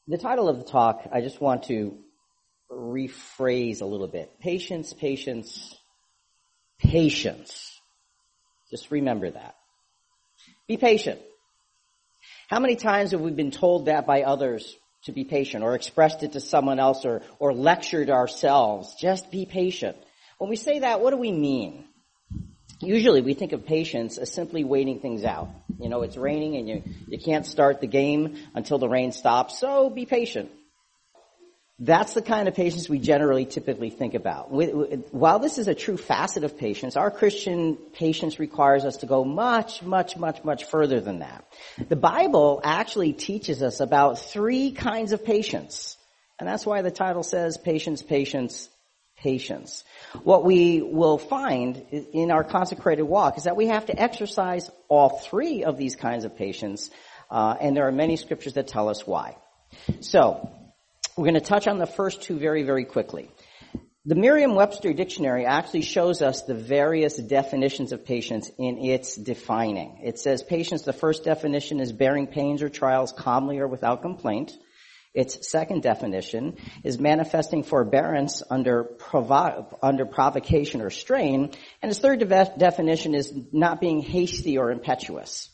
The title of the talk, I just want to rephrase a little bit. Patience, patience, patience. Just remember that. Be patient. How many times have we been told that by others to be patient, or expressed it to someone else, or lectured ourselves? Just be patient. When we say that, what do we mean? Usually we think of patience as simply waiting things out. You know, it's raining and you can't start the game until the rain stops, so be patient. That's the kind of patience we generally typically think about. While this is a true facet of patience, our Christian patience requires us to go much, much, much, much further than that. The Bible actually teaches us about three kinds of patience. And that's why the title says patience, patience, patience. What we will find in our consecrated walk is that we have to exercise all three of these kinds of patience, and there are many scriptures that tell us why. So, we're going to touch on the first two very, very quickly. The Merriam-Webster dictionary actually shows us the various definitions of patience in its defining. It says patience, the first definition is bearing pains or trials calmly or without complaint. Its second definition is manifesting forbearance under provocation or strain. And its third definition is not being hasty or impetuous.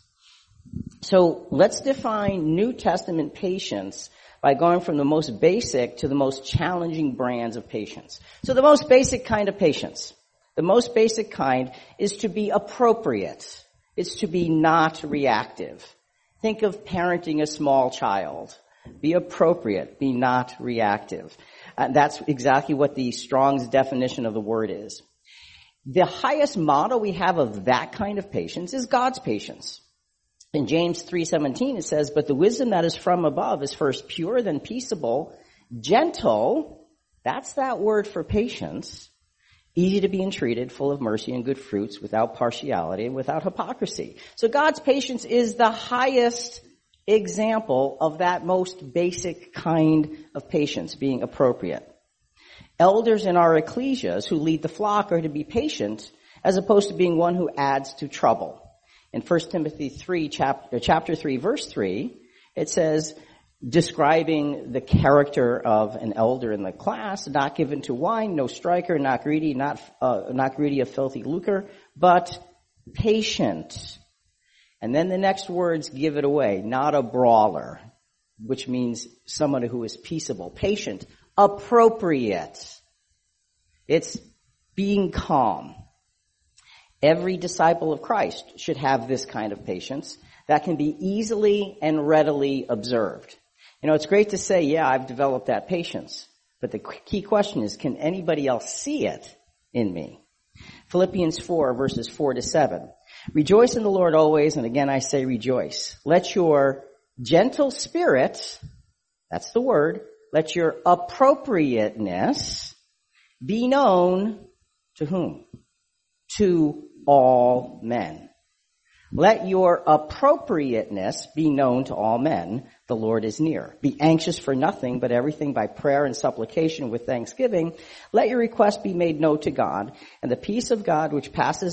So let's define New Testament patience by going from the most basic to the most challenging brands of patience. So the most basic kind of patience, the most basic kind is to be appropriate. It's to be not reactive. Think of parenting a small child. Be appropriate. Be not reactive. That's exactly what the Strong's definition of the word is. The highest model we have of that kind of patience is God's patience. In James 3:17 it says, "But the wisdom that is from above is first pure, then peaceable, gentle," that's that word for patience, "easy to be entreated, full of mercy and good fruits, without partiality and without hypocrisy." So God's patience is the highest example of that most basic kind of patience, being appropriate. Elders in our ecclesias who lead the flock are to be patient as opposed to being one who adds to trouble. In 1 Timothy 3, chapter 3, verse 3, it says, describing the character of an elder in the class, not given to wine, no striker, not greedy, not greedy of filthy lucre, but patient. And then the next words give it away. Not a brawler, which means someone who is peaceable. Patient. Appropriate. It's being calm. Every disciple of Christ should have this kind of patience that can be easily and readily observed. You know, it's great to say, yeah, I've developed that patience. But the key question is, can anybody else see it in me? Philippians 4, verses 4-7. "Rejoice in the Lord always, and again I say rejoice. Let your gentle spirit," that's the word, "let your appropriateness be known" to whom? To all men. Let your appropriateness be known to all men. The Lord is near. Be anxious for nothing, but everything by prayer and supplication with thanksgiving. Let your requests be made known to God, and the peace of God, which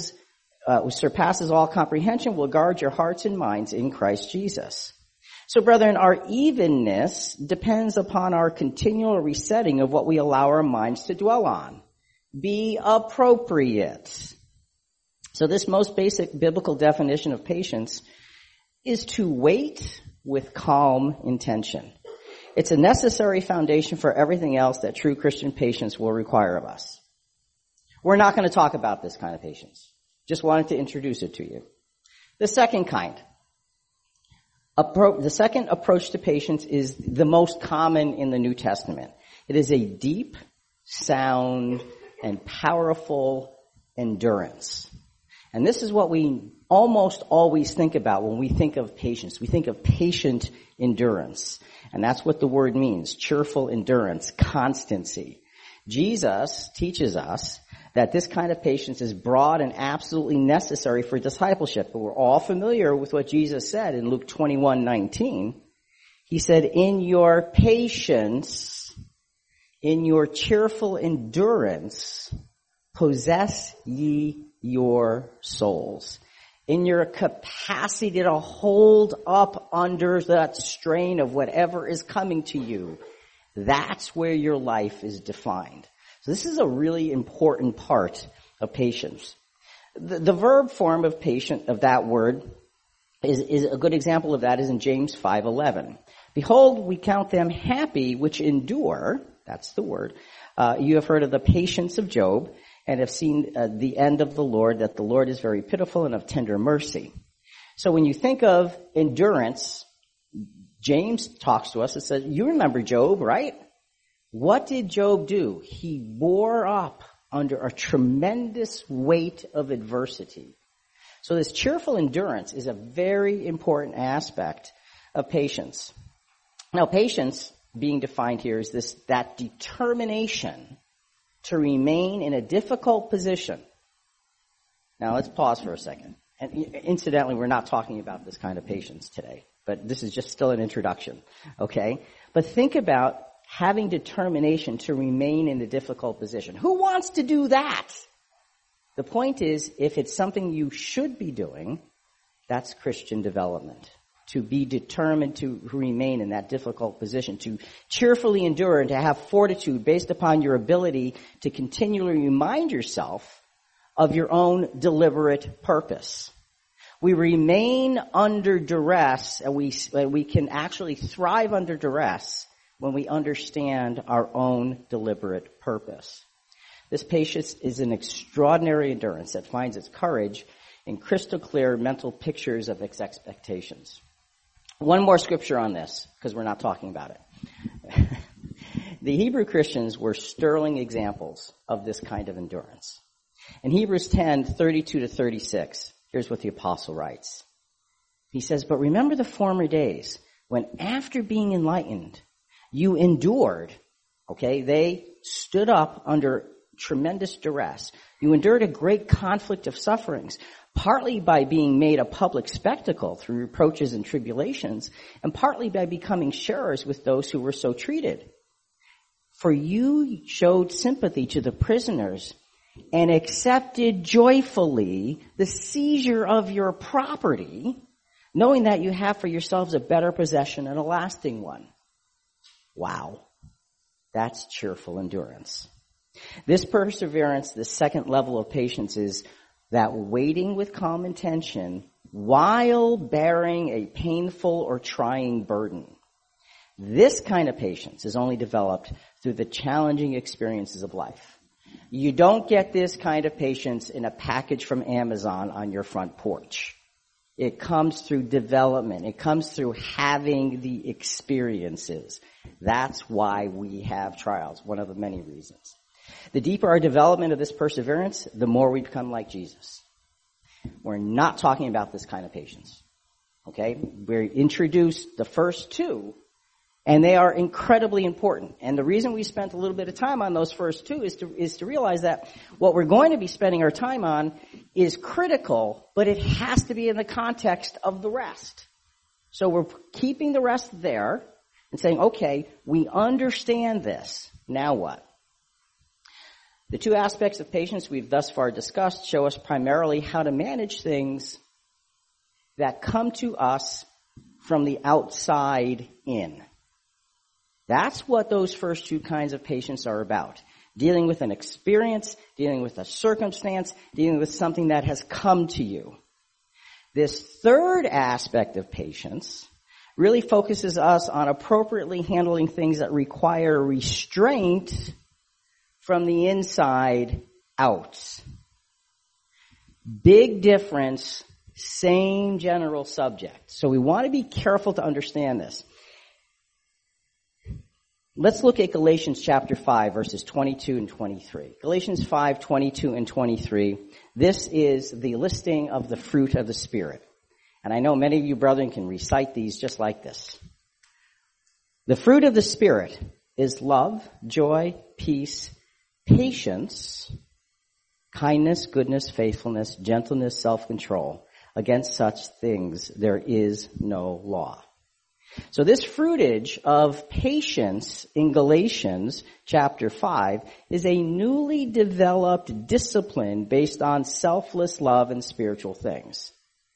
surpasses all comprehension, will guard your hearts and minds in Christ Jesus. So, brethren, our evenness depends upon our continual resetting of what we allow our minds to dwell on. Be appropriate. So this most basic biblical definition of patience is to wait with calm intention. It's a necessary foundation for everything else that true Christian patience will require of us. We're not going to talk about this kind of patience. Just wanted to introduce it to you. The second kind. The second approach to patience is the most common in the New Testament. It is a deep, sound, and powerful endurance. And this is what we almost always think about when we think of patience. We think of patient endurance. And that's what the word means, cheerful endurance, constancy. Jesus teaches us that this kind of patience is broad and absolutely necessary for discipleship. But we're all familiar with what Jesus said in Luke 21:19. He said, "In your patience, in your cheerful endurance, possess ye your souls." in your capacity to hold up under that strain of whatever is coming to you. That's where your life is defined. So this is a really important part of patience. The verb form of patient, of that word, is a good example of that is in James 5:11. Behold, we count them happy which endure. That's the word. You have heard of the patience of Job and have seen the end of the Lord, that the Lord is very pitiful and of tender mercy. So when you think of endurance, James talks to us and says, you remember Job, right? What did Job do? He bore up under a tremendous weight of adversity. So this cheerful endurance is a very important aspect of patience. Now, patience being defined here is that determination to remain in a difficult position. Now, let's pause for a second. And incidentally, we're not talking about this kind of patience today, but this is just still an introduction, okay? But think about having determination to remain in a difficult position. Who wants to do that? The point is, if it's something you should be doing, that's Christian development. To be determined to remain in that difficult position, to cheerfully endure and to have fortitude based upon your ability to continually remind yourself of your own deliberate purpose. We remain under duress, and we can actually thrive under duress when we understand our own deliberate purpose. This patience is an extraordinary endurance that finds its courage in crystal clear mental pictures of its expectations. One more scripture on this, because we're not talking about it. The Hebrew Christians were sterling examples of this kind of endurance. In Hebrews 10:32-36, here's what the apostle writes. He says, but remember the former days when after being enlightened, you endured, okay, they stood up under tremendous duress. You endured a great conflict of sufferings, partly by being made a public spectacle through reproaches and tribulations, and partly by becoming sharers with those who were so treated. For you showed sympathy to the prisoners and accepted joyfully the seizure of your property, knowing that you have for yourselves a better possession and a lasting one. Wow. That's cheerful endurance. This perseverance, the second level of patience, is that waiting with calm intention while bearing a painful or trying burden. This kind of patience is only developed through the challenging experiences of life. You don't get this kind of patience in a package from Amazon on your front porch. It comes through development. It comes through having the experiences. That's why we have trials, one of the many reasons. The deeper our development of this perseverance, the more we become like Jesus. We're not talking about this kind of patience. Okay? We introduced the first two, and they are incredibly important. And the reason we spent a little bit of time on those first two is to realize that what we're going to be spending our time on is critical, but it has to be in the context of the rest. So we're keeping the rest there and saying, okay, we understand this. Now what? The two aspects of patience we've thus far discussed show us primarily how to manage things that come to us from the outside in. That's what those first two kinds of patience are about. Dealing with an experience, dealing with a circumstance, dealing with something that has come to you. This third aspect of patience really focuses us on appropriately handling things that require restraint from the inside out. Big difference, same general subject. So we want to be careful to understand this. Let's look at Galatians chapter 5, verses 22 and 23. Galatians 5, 22 and 23. This is the listing of the fruit of the Spirit. And I know many of you brethren can recite these just like this. The fruit of the Spirit is love, joy, peace, patience, kindness, goodness, faithfulness, gentleness, self-control. Against such things there is no law. So this fruitage of patience in Galatians chapter 5 is a newly developed discipline based on selfless love and spiritual things.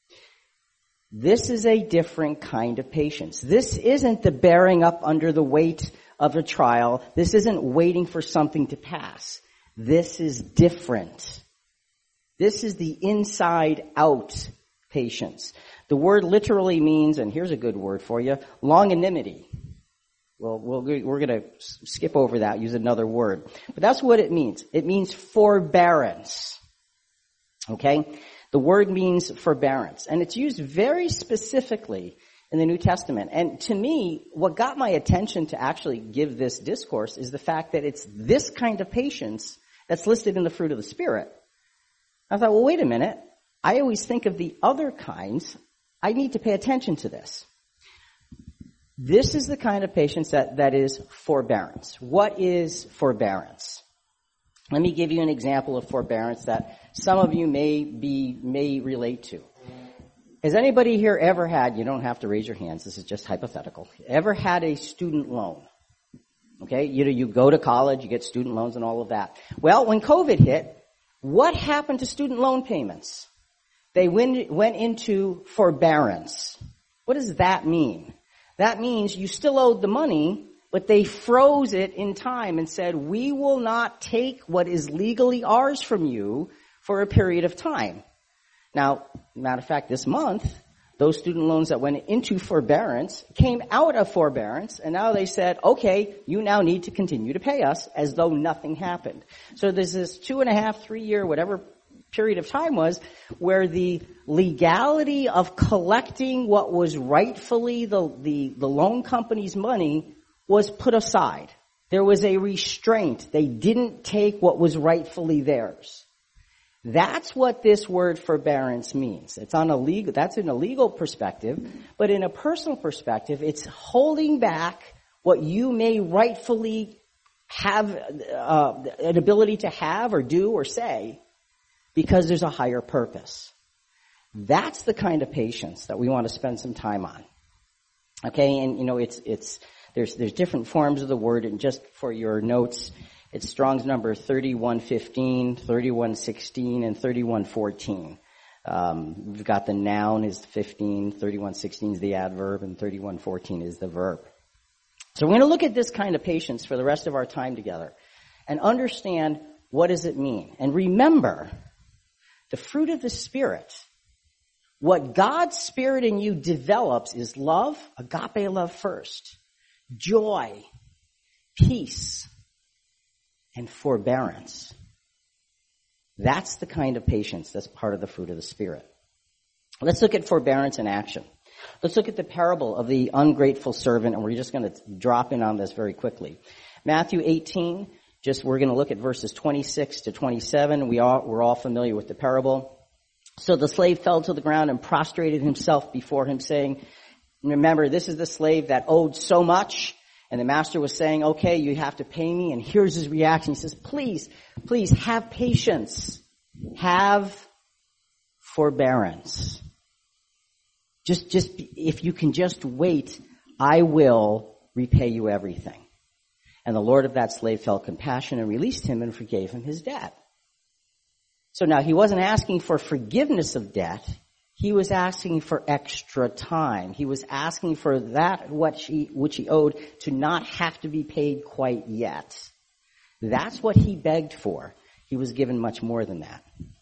This is a different kind of patience. This isn't the bearing up under the weight of a trial. This isn't waiting for something to pass. This is different. This is the inside out patience. The word literally means, and here's a good word for you, longanimity. Well, we're going to skip over that, use another word. But that's what it means. It means forbearance. Okay? The word means forbearance. And it's used very specifically in the New Testament. And to me, what got my attention to actually give this discourse is the fact that it's this kind of patience that's listed in the fruit of the Spirit. I thought, well, wait a minute. I always think of the other kinds. I need to pay attention to this. This is the kind of patience that is forbearance. What is forbearance? Let me give you an example of forbearance that some of you may relate to. Has anybody here ever had, you don't have to raise your hands, this is just hypothetical, ever had a student loan? Okay, you go to college, you get student loans and all of that. Well, when COVID hit, what happened to student loan payments? They went into forbearance. What does that mean? That means you still owed the money, but they froze it in time and said, we will not take what is legally ours from you for a period of time. Now, matter of fact, this month, those student loans that went into forbearance came out of forbearance, and now they said, okay, you now need to continue to pay us as though nothing happened. So there's this 2.5, 3 year, whatever period of time was, where the legality of collecting what was rightfully the loan company's money was put aside. There was a restraint. They didn't take what was rightfully theirs. That's what this word forbearance means. That's in a legal perspective, but in a personal perspective, it's holding back what you may rightfully have an ability to have or do or say, because there's a higher purpose. That's the kind of patience that we want to spend some time on. Okay, and there's different forms of the word, and just for your notes, it's Strong's number 3115, 3116, and 3114. We've got the noun is 15, 3116 is the adverb, and 3114 is the verb. So we're going to look at this kind of patience for the rest of our time together and understand what does it mean. And remember, the fruit of the Spirit, what God's Spirit in you develops is love, agape love first, joy, peace, and forbearance. That's the kind of patience that's part of the fruit of the Spirit. Let's look at forbearance in action. Let's look at the parable of the ungrateful servant, and we're just going to drop in on this very quickly. Matthew 18, we're going to look at verses 26 to 27. We're all familiar with the parable. So the slave fell to the ground and prostrated himself before him, saying, remember, this is the slave that owed so much. And the master was saying, okay, you have to pay me. And here's his reaction. He says, please have patience. Have forbearance. Just if you can just wait, I will repay you everything. And the Lord of that slave felt compassion and released him and forgave him his debt. So now he wasn't asking for forgiveness of debt. He was asking for extra time. He was asking for that which he owed to not have to be paid quite yet. That's what he begged for. He was given much more than that.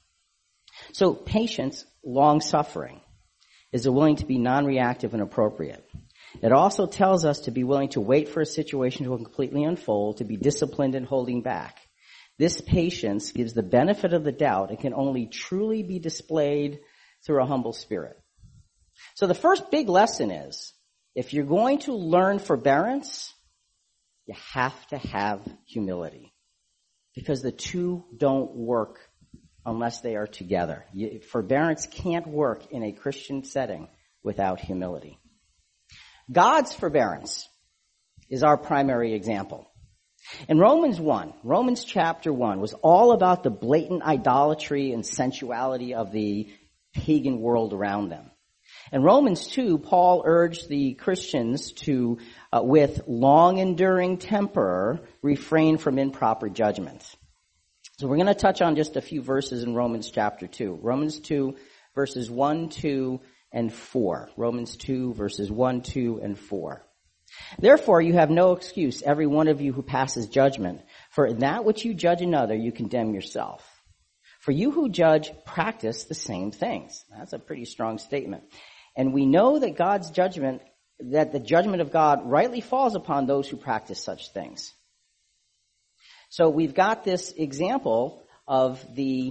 So patience, long-suffering, is a willing to be non-reactive and appropriate. It also tells us to be willing to wait for a situation to completely unfold, to be disciplined in holding back. This patience gives the benefit of the doubt and can only truly be displayed through a humble spirit. So the first big lesson is, if you're going to learn forbearance, you have to have humility. Because the two don't work unless they are together. Forbearance can't work in a Christian setting without humility. God's forbearance is our primary example. In Romans chapter 1 was all about the blatant idolatry and sensuality of the pagan world around them. In Romans 2, Paul urged the Christians to, with long-enduring temper, refrain from improper judgments. So we're going to touch on just a few verses in Romans chapter 2. Romans 2, verses 1, 2, and 4. Romans 2, verses 1, 2, and 4. Therefore, you have no excuse, every one of you who passes judgment. For in that which you judge another, you condemn yourself. For you who judge practice the same things. That's a pretty strong statement. And we know that that the judgment of God rightly falls upon those who practice such things. So we've got this example of the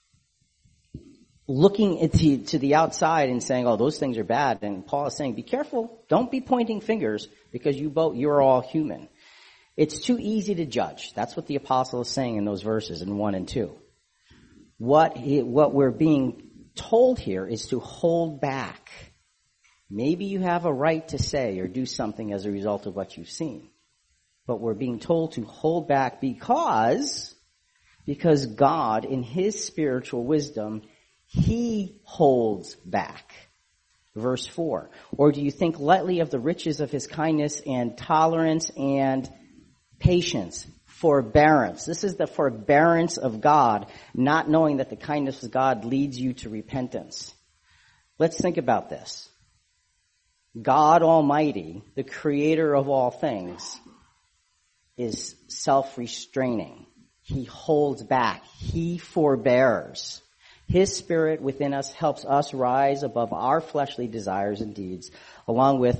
looking to the outside and saying, oh, those things are bad. And Paul is saying, be careful. Don't be pointing fingers because you're all human. It's too easy to judge. That's what the apostle is saying in those verses in 1 and 2. What we're being told here is to hold back. Maybe you have a right to say or do something as a result of what you've seen. But we're being told to hold back because God, in His spiritual wisdom, He holds back. Verse 4. Or do you think lightly of the riches of His kindness and tolerance and patience? Forbearance. This is the forbearance of God, not knowing that the kindness of God leads you to repentance. Let's think about this. God Almighty, the creator of all things, is self-restraining. He holds back. He forbears. His Spirit within us helps us rise above our fleshly desires and deeds, along with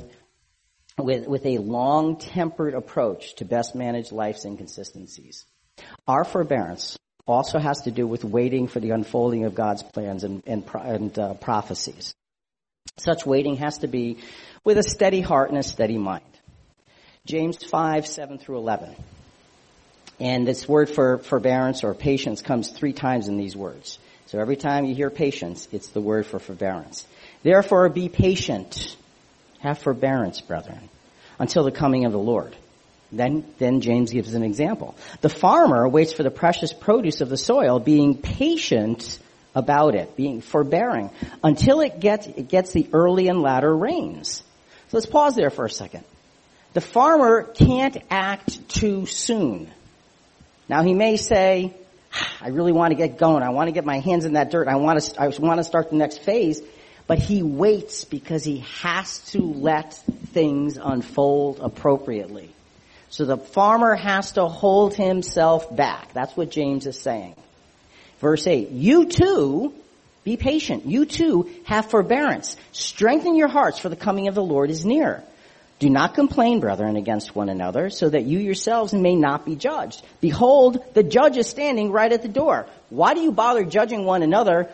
a long-tempered approach to best manage life's inconsistencies. Our forbearance also has to do with waiting for the unfolding of God's plans and prophecies. Such waiting has to be with a steady heart and a steady mind. James 5, 7 through 11. And this word for forbearance or patience comes 3 times in these words. So every time you hear patience, it's the word for forbearance. Therefore, be patient. Have forbearance, brethren, until the coming of the Lord. Then James gives an example. The farmer waits for the precious produce of the soil, being patient about it, being forbearing, until it gets the early and latter rains. So let's pause there for a second. The farmer can't act too soon. Now he may say, I really want to get going. I want to get my hands in that dirt. I want to start the next phase. But he waits because he has to let things unfold appropriately. So the farmer has to hold himself back. That's what James is saying. Verse 8, you too, be patient. You too have forbearance. Strengthen your hearts, for the coming of the Lord is near. Do not complain, brethren, against one another, so that you yourselves may not be judged. Behold, the judge is standing right at the door. Why do you bother judging one another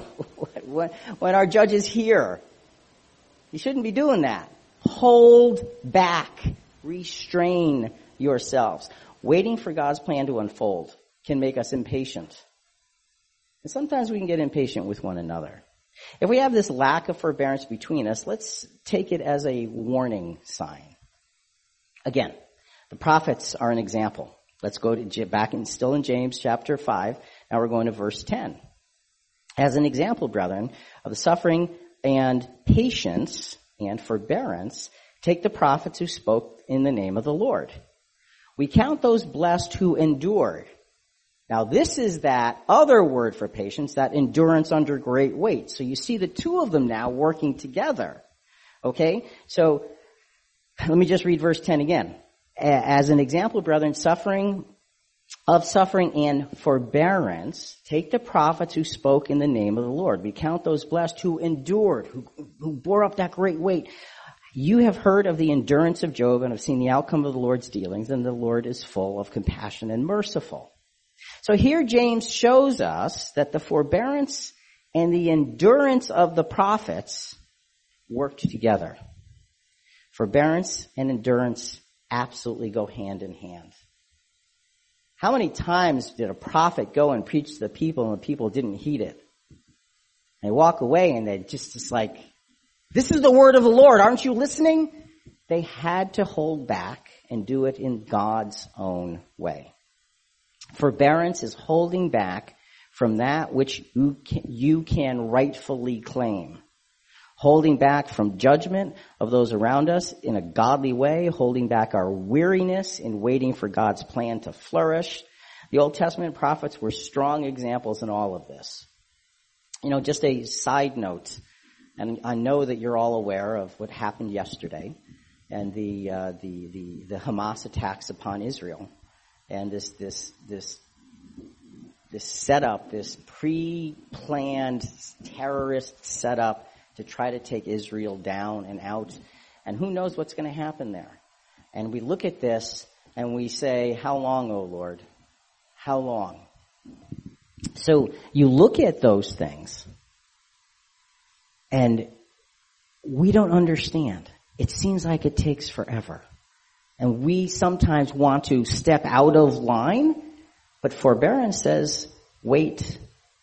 when our judge is here? You shouldn't be doing that. Hold back. Restrain yourselves. Waiting for God's plan to unfold can make us impatient. And sometimes we can get impatient with one another. If we have this lack of forbearance between us, let's take it as a warning sign. Again, the prophets are an example. Let's go still in James chapter 5. Now we're going to verse 10. As an example, brethren, of the suffering and patience and forbearance, take the prophets who spoke in the name of the Lord. We count those blessed who endured. Now this is that other word for patience, that endurance under great weight. So you see the two of them now working together. Okay? So let me just read verse 10 again. As an example, brethren, suffering and forbearance, take the prophets who spoke in the name of the Lord. We count those blessed who endured, who bore up that great weight. You have heard of the endurance of Job and have seen the outcome of the Lord's dealings, and the Lord is full of compassion and merciful. So here James shows us that the forbearance and the endurance of the prophets worked together. Forbearance and endurance absolutely go hand in hand. How many times did a prophet go and preach to the people and the people didn't heed it? They walk away and they just like, this is the word of the Lord, aren't you listening? They had to hold back and do it in God's own way. Forbearance is holding back from that which you can rightfully claim. Holding back from judgment of those around us in a godly way, holding back our weariness in waiting for God's plan to flourish. The Old Testament prophets were strong examples in all of this. You know, just a side note, And I know that you're all aware of what happened yesterday and the Hamas attacks upon Israel and this setup, this pre-planned terrorist setup to try to take Israel down and out. And who knows what's going to happen there. And we look at this and we say, how long, O Lord? How long? So you look at those things and we don't understand. It seems like it takes forever. And we sometimes want to step out of line, but forbearance says, wait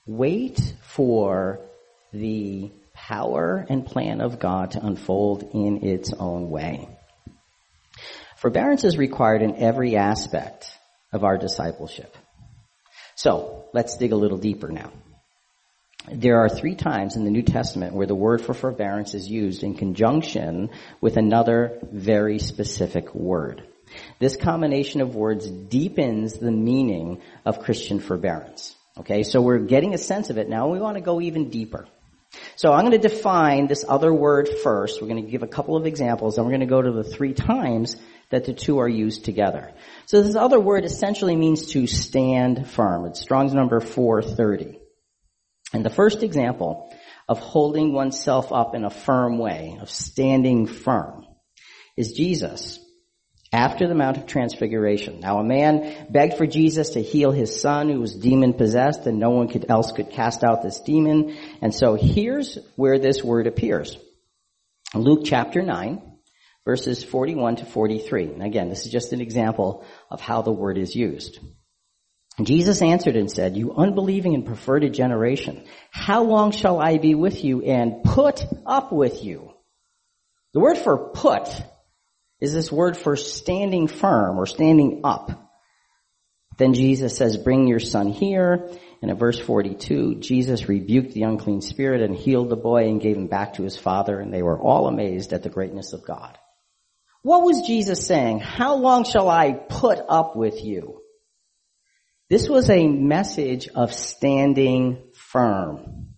for the power and plan of God to unfold in its own way. Forbearance is required in every aspect of our discipleship. So, let's dig a little deeper now. There are 3 times in the New Testament where the word for forbearance is used in conjunction with another very specific word. This combination of words deepens the meaning of Christian forbearance. Okay, so we're getting a sense of it now. We want to go even deeper. So I'm going to define this other word first. We're going to give a couple of examples, and we're going to go to the 3 times that the 2 are used together. So this other word essentially means to stand firm. It's Strong's number 430. And the first example of holding oneself up in a firm way, of standing firm, is Jesus after the Mount of Transfiguration. Now, a man begged for Jesus to heal his son who was demon-possessed, and no one else could cast out this demon. And so here's where this word appears. Luke chapter 9, verses 41 to 43. And again, this is just an example of how the word is used. Jesus answered and said, "You unbelieving and perverted generation, how long shall I be with you and put up with you?" The word for put is this word for standing firm or standing up. Then Jesus says, "Bring your son here." And in verse 42, Jesus rebuked the unclean spirit and healed the boy and gave him back to his father, and they were all amazed at the greatness of God. What was Jesus saying? How long shall I put up with you? This was a message of standing firm.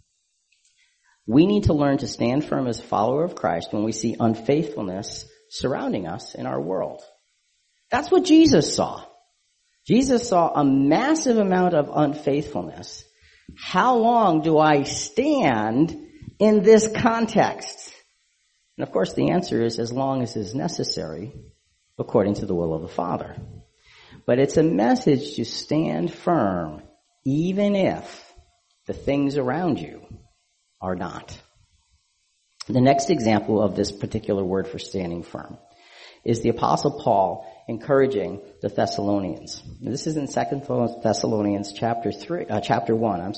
We need to learn to stand firm as a follower of Christ when we see unfaithfulness surrounding us in our world. That's what Jesus saw. Jesus saw a massive amount of unfaithfulness. How long do I stand in this context? And of course the answer is as long as is necessary according to the will of the Father. But it's a message to stand firm even if the things around you are not. The next example of this particular word for standing firm is the Apostle Paul encouraging the Thessalonians. Now, this is in 2 Thessalonians chapter 1.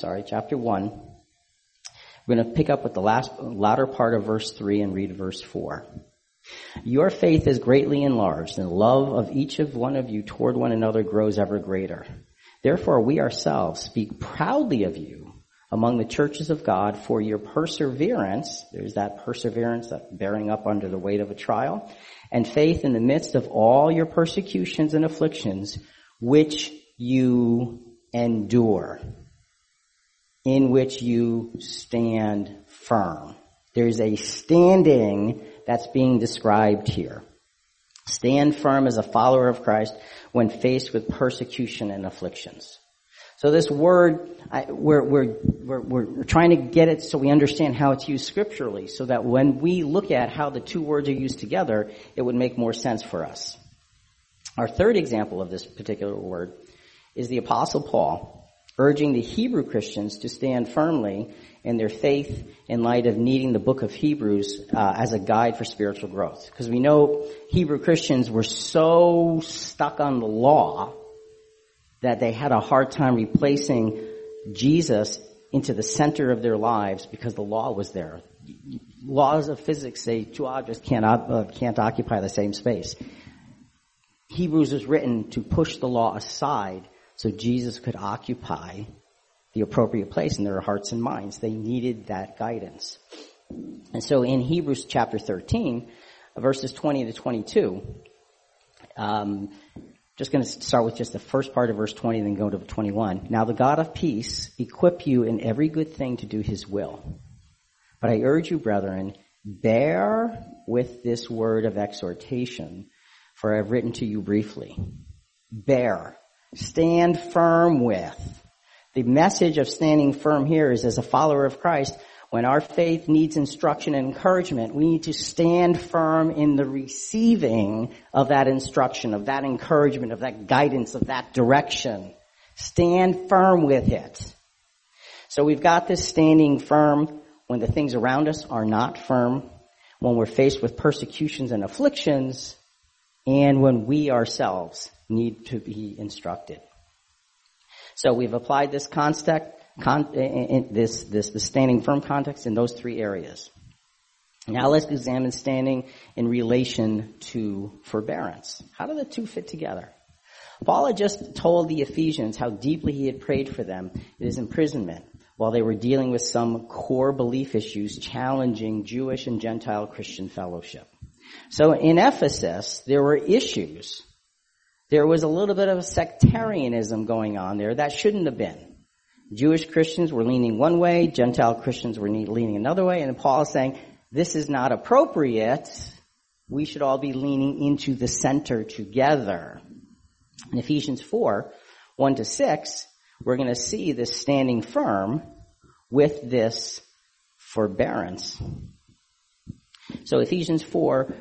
We're going to pick up with the latter part of verse 3 and read verse 4. Your faith is greatly enlarged, and the love of each of one of you toward one another grows ever greater. Therefore, we ourselves speak proudly of you among the churches of God for your perseverance. There's that perseverance, that bearing up under the weight of a trial, and faith in the midst of all your persecutions and afflictions, which you endure, in which you stand firm. There's a standing that's being described here. Stand firm as a follower of Christ when faced with persecution and afflictions. So this word, we're trying to get it so we understand how it's used scripturally, so that when we look at how the 2 words are used together, it would make more sense for us. Our third example of this particular word is the Apostle Paul urging the Hebrew Christians to stand firmly in their faith in light of needing the book of Hebrews as a guide for spiritual growth. Because we know Hebrew Christians were so stuck on the law that they had a hard time replacing Jesus into the center of their lives because the law was there. Laws of physics say 2 objects can't occupy the same space. Hebrews was written to push the law aside so Jesus could occupy the appropriate place in their hearts and minds. They needed that guidance. And so in Hebrews chapter 13, verses 20 to 22, just going to start with just the first part of verse 20 and then go to 21. Now the God of peace equip you in every good thing to do his will, But I urge you, brethren, bear with this word of exhortation, for I have written to you briefly. Bear. Stand firm with. The message of standing firm here is, as a follower of Christ, when our faith needs instruction and encouragement, we need to stand firm in the receiving of that instruction, of that encouragement, of that guidance, of that direction. Stand firm with it. So we've got this standing firm when the things around us are not firm, when we're faced with persecutions and afflictions, and when we ourselves need to be instructed. So we've applied this concept, the standing firm context in those three areas. Now let's examine standing in relation to forbearance. How do the two fit together? Paul had just told the Ephesians how deeply he had prayed for them in his imprisonment while they were dealing with some core belief issues challenging Jewish and Gentile Christian fellowship. So in Ephesus, there were issues. There was a little bit of sectarianism going on there that shouldn't have been. Jewish Christians were leaning one way, Gentile Christians were leaning another way, and Paul is saying, this is not appropriate. We should all be leaning into the center together. In Ephesians 4, 1-6, we're going to see this standing firm with this forbearance. So Ephesians 4,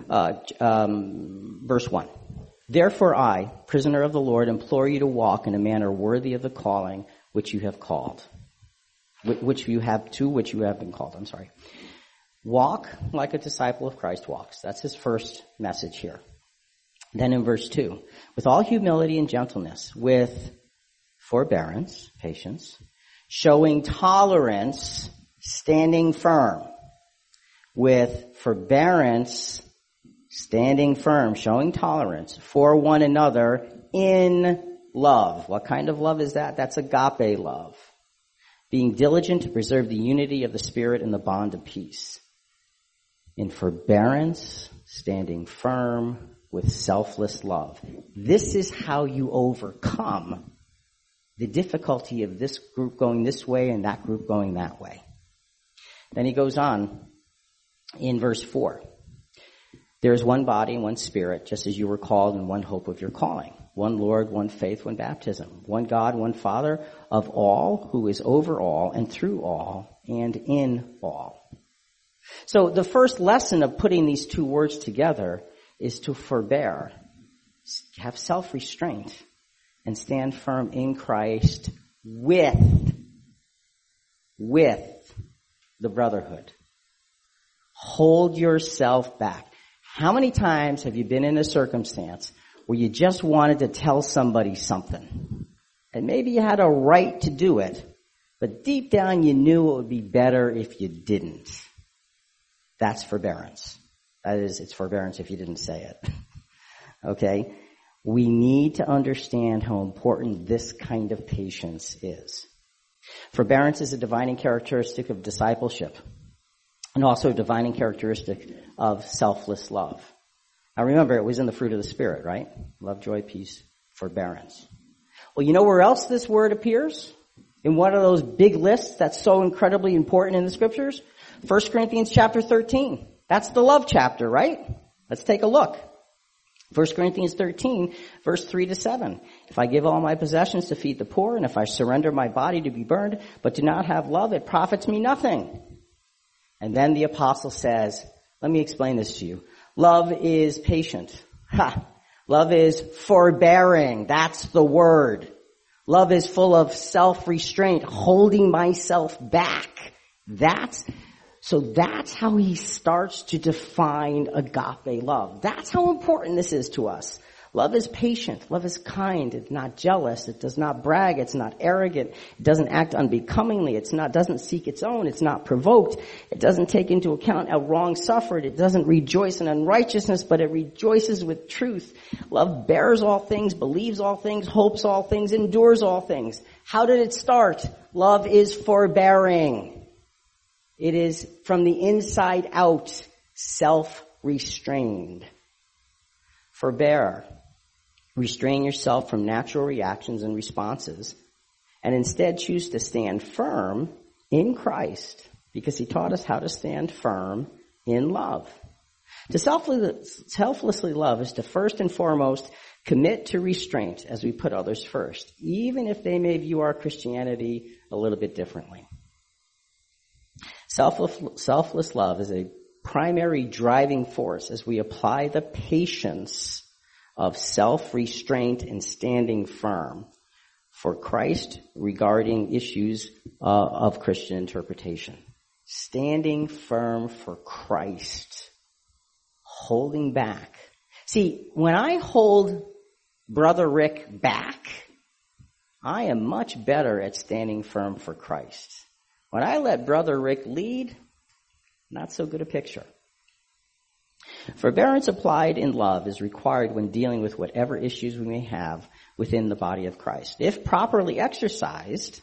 verse 1. Therefore I, prisoner of the Lord, implore you to walk in a manner worthy of the calling which you have called. Which you have been called. Walk like a disciple of Christ walks. That's his first message here. Then in verse 2, with all humility and gentleness, with forbearance, patience, showing tolerance, standing firm. With forbearance, standing firm, showing tolerance for one another in love. What kind of love is that? That's agape love. Being diligent to preserve the unity of the Spirit in the bond of peace. In forbearance, standing firm with selfless love. This is how you overcome the difficulty of this group going this way and that group going that way. Then he goes on in verse 4. There is one body and one Spirit, just as you were called in one hope of your calling. One Lord, one faith, one baptism. One God, one Father of all, who is over all and through all and in all. So the first lesson of putting these two words together is to forbear, have self-restraint, and stand firm in Christ with the brotherhood. Hold yourself back. How many times have you been in a circumstance where you just wanted to tell somebody something? And maybe you had a right to do it, but deep down you knew it would be better if you didn't. That's forbearance. That is, it's forbearance if you didn't say it. Okay? We need to understand how important this kind of patience is. Forbearance is a defining characteristic of discipleship, and also a defining characteristic of selfless love. Now remember, it was in the fruit of the Spirit, right? Love, joy, peace, forbearance. Well, you know where else this word appears? In one of those big lists that's so incredibly important in the Scriptures? 1 Corinthians chapter 13. That's the love chapter, right? Let's take a look. 1 Corinthians 13, verse 3-7. If I give all my possessions to feed the poor, and if I surrender my body to be burned, but do not have love, it profits me nothing. And then the apostle says, let me explain this to you. Love is patient. Love is forbearing. That's the word. Love is full of self-restraint, holding myself back. That's how he starts to define agape love. That's how important this is to us. Love is patient. Love is kind. It's not jealous. It does not brag. It's not arrogant. It doesn't act unbecomingly. Doesn't seek its own. It's not provoked. It doesn't take into account a wrong suffered. It doesn't rejoice in unrighteousness, but it rejoices with truth. Love bears all things, believes all things, hopes all things, endures all things. How did it start? Love is forbearing. It is from the inside out, self-restrained. Forbear. Restrain yourself from natural reactions and responses, and instead choose to stand firm in Christ because he taught us how to stand firm in love. To selflessly love is to first and foremost commit to restraint as we put others first, even if they may view our Christianity a little bit differently. Selfless love is a primary driving force as we apply the patience of self-restraint and standing firm for Christ regarding issues of Christian interpretation. Standing firm for Christ. Holding back. See, when I hold Brother Rick back, I am much better at standing firm for Christ. When I let Brother Rick lead, not so good a picture. Forbearance applied in love is required when dealing with whatever issues we may have within the body of Christ. If properly exercised,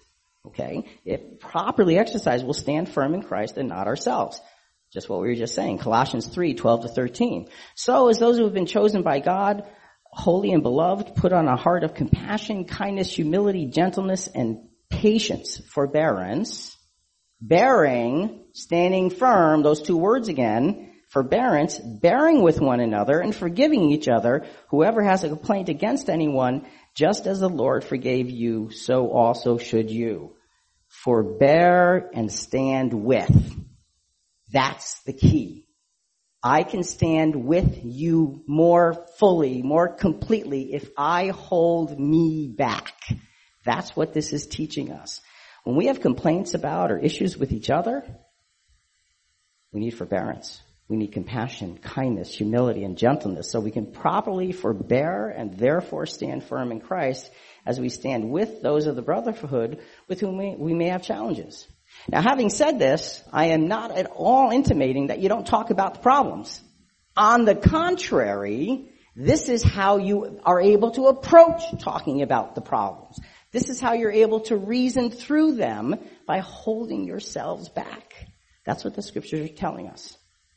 we'll stand firm in Christ and not ourselves. Just what we were just saying, Colossians 3:12-13. So as those who have been chosen by God, holy and beloved, put on a heart of compassion, kindness, humility, gentleness, and patience, forbearance, bearing, standing firm, those two words again, forbearance, bearing with one another and forgiving each other, whoever has a complaint against anyone, just as the Lord forgave you, so also should you. Forbear and stand with. That's the key. I can stand with you more fully, more completely if I hold me back. That's what this is teaching us. When we have complaints about or issues with each other, we need forbearance. We need compassion, kindness, humility, and gentleness so we can properly forbear and therefore stand firm in Christ as we stand with those of the brotherhood with whom we may have challenges. Now, having said this, I am not at all intimating that you don't talk about the problems. On the contrary, this is how you are able to approach talking about the problems. This is how you're able to reason through them by holding yourselves back. That's what the scriptures are telling us.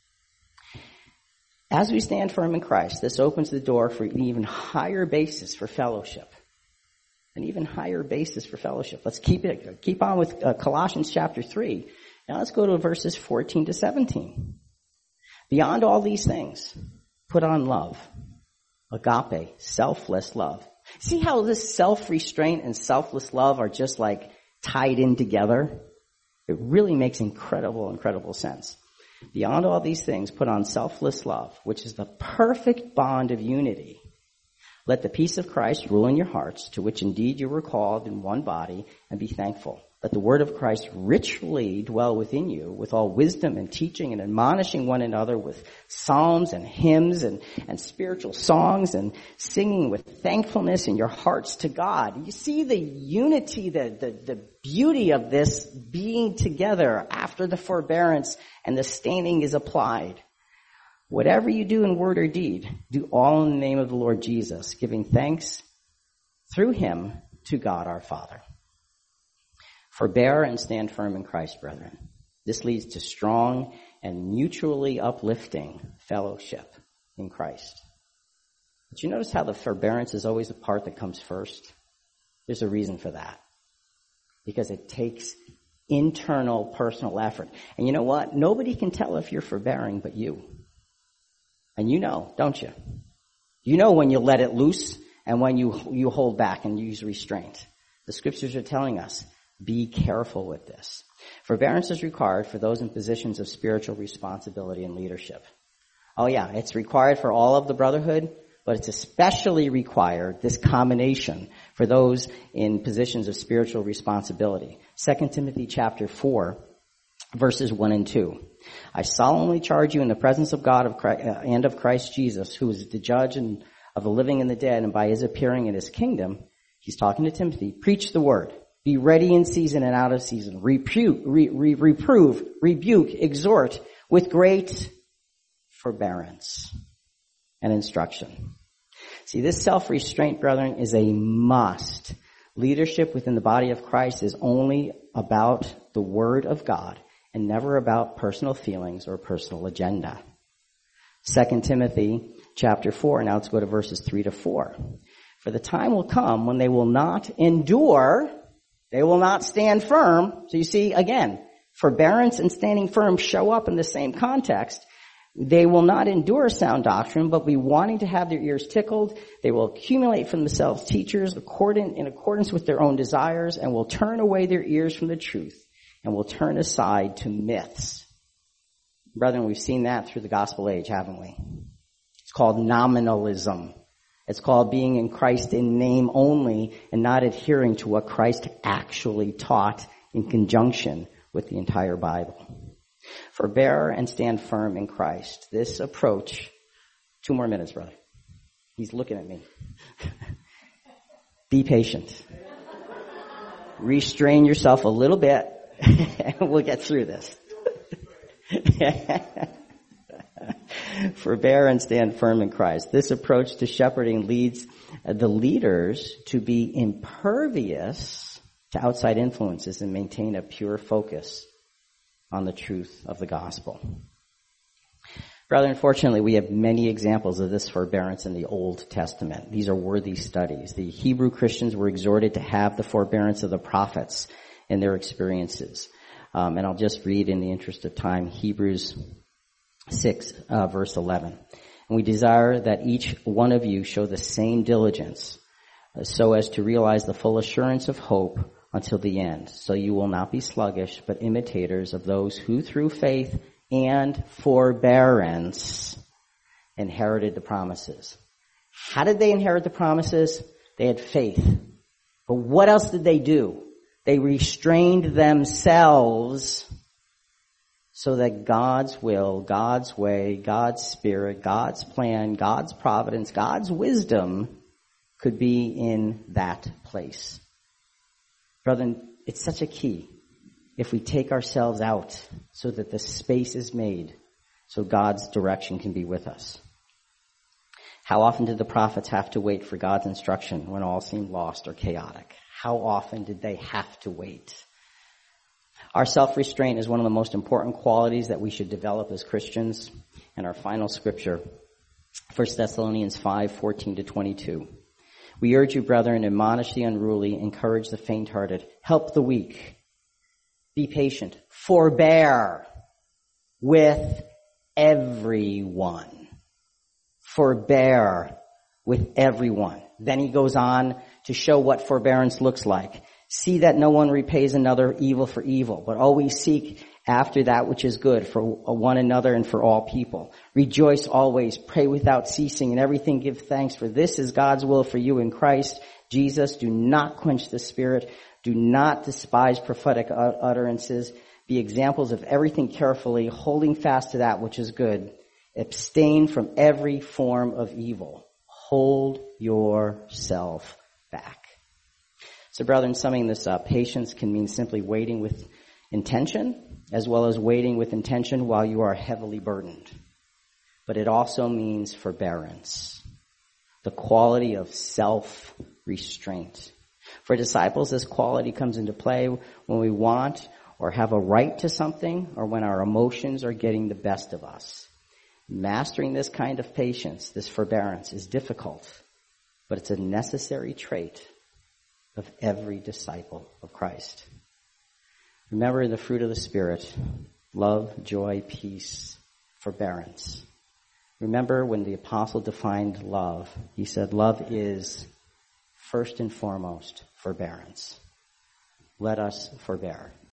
As we stand firm in Christ, this opens the door for an even higher basis for fellowship. An even higher basis for fellowship. Let's keep on with Colossians chapter 3. Now let's go to verses 14-17. Beyond all these things, put on love. Agape, selfless love. See how this self-restraint and selfless love are just like tied in together? It really makes incredible sense. Beyond all these things, put on selfless love, which is the perfect bond of unity. Let the peace of Christ rule in your hearts, to which indeed you were called in one body, and be thankful. Let the word of Christ richly dwell within you, with all wisdom and teaching and admonishing one another with psalms and hymns and spiritual songs and singing with thankfulness in your hearts to God. You see the unity, the beauty of this being together after the forbearance and the standing is applied. Whatever you do in word or deed, do all in the name of the Lord Jesus, giving thanks through him to God our Father. Forbear and stand firm in Christ, brethren. This leads to strong and mutually uplifting fellowship in Christ. But you notice how the forbearance is always the part that comes first? There's a reason for that. Because it takes internal personal effort. And you know what? Nobody can tell if you're forbearing but you. And you know, don't you? You know when you let it loose and when you hold back and use restraint. The scriptures are telling us, be careful with this. Forbearance is required for those in positions of spiritual responsibility and leadership. Oh yeah, it's required for all of the brotherhood, but it's especially required, this combination, for those in positions of spiritual responsibility. 2 Timothy chapter 4, verses 1 and 2. I solemnly charge you in the presence of God and of Christ Jesus, who is the judge of the living and the dead, and by his appearing in his kingdom, he's talking to Timothy, preach the word. Be ready in season and out of season. Reprove, rebuke, exhort with great forbearance and instruction. See, this self-restraint, brethren, is a must. Leadership within the body of Christ is only about the word of God and never about personal feelings or personal agenda. 2 Timothy chapter 4. Now let's go to verses 3-4. For the time will come when they will not endure, they will not stand firm. So you see, again, Forbearance and standing firm show up in the same context. They will not endure sound doctrine, but be wanting to have their ears tickled. They will accumulate for themselves teachers in accordance with their own desires, and will turn away their ears from the truth, and will turn aside to myths. Brethren, we've seen that through the gospel age, haven't we? It's called nominalism. It's called being in Christ in name only and not adhering to what Christ actually taught in conjunction with the entire Bible. Forbear and stand firm in Christ. This approach, 2 more minutes, brother. He's looking at me. Be patient. Restrain yourself a little bit and we'll get through this. Forbear and stand firm in Christ. This approach to shepherding leads the leaders to be impervious to outside influences and maintain a pure focus on the truth of the gospel. Rather, unfortunately, we have many examples of this forbearance in the Old Testament. These are worthy studies. The Hebrew Christians were exhorted to have the forbearance of the prophets in their experiences. And I'll just read in the interest of time, Hebrews 6, verse 11. And we desire that each one of you show the same diligence so as to realize the full assurance of hope until the end. So you will not be sluggish, but imitators of those who through faith and forbearance inherited the promises. How did they inherit the promises? They had faith. But what else did they do? They restrained themselves so that God's will, God's way, God's spirit, God's plan, God's providence, God's wisdom could be in that place. Brethren, it's such a key. If we take ourselves out so that the space is made so God's direction can be with us. How often did the prophets have to wait for God's instruction when all seemed lost or chaotic? How often did they have to wait? Our self-restraint is one of the most important qualities that we should develop as Christians. And our final scripture, 1 Thessalonians 5:14-22. We urge you, brethren, admonish the unruly, encourage the faint-hearted, help the weak. Be patient. Forbear with everyone. Forbear with everyone. Then he goes on to show what forbearance looks like. See that no one repays another evil for evil, but always seek after that which is good for one another and for all people. Rejoice always, pray without ceasing, and everything give thanks, for this is God's will for you in Christ Jesus. Do not quench the Spirit. Do not despise prophetic utterances. Be examples of everything carefully, holding fast to that which is good. Abstain from every form of evil. Hold yourself back. So, brethren, summing this up, patience can mean simply waiting with intention, as well as waiting with intention while you are heavily burdened. But it also means forbearance, the quality of self-restraint. For disciples, this quality comes into play when we want or have a right to something, or when our emotions are getting the best of us. Mastering this kind of patience, this forbearance, is difficult, but it's a necessary trait of every disciple of Christ. Remember the fruit of the Spirit: love, joy, peace, forbearance. Remember when the apostle defined love, he said love is first and foremost forbearance. Let us forbear.